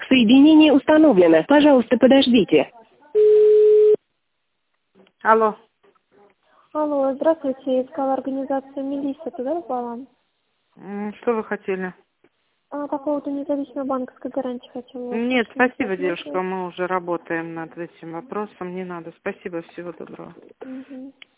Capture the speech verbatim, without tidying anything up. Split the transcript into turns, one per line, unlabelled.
Соединение установлено. Пожалуйста, подождите.
Алло.
Алло, здравствуйте, искала организация «Мелисса», туда попала?
М, Что вы хотели?
А, по поводу независимой банковской гарантии хотела.
Нет, спасибо,
Посмотреть.
девушка, мы уже работаем над этим вопросом, не надо. Спасибо, всего доброго.
Мгм.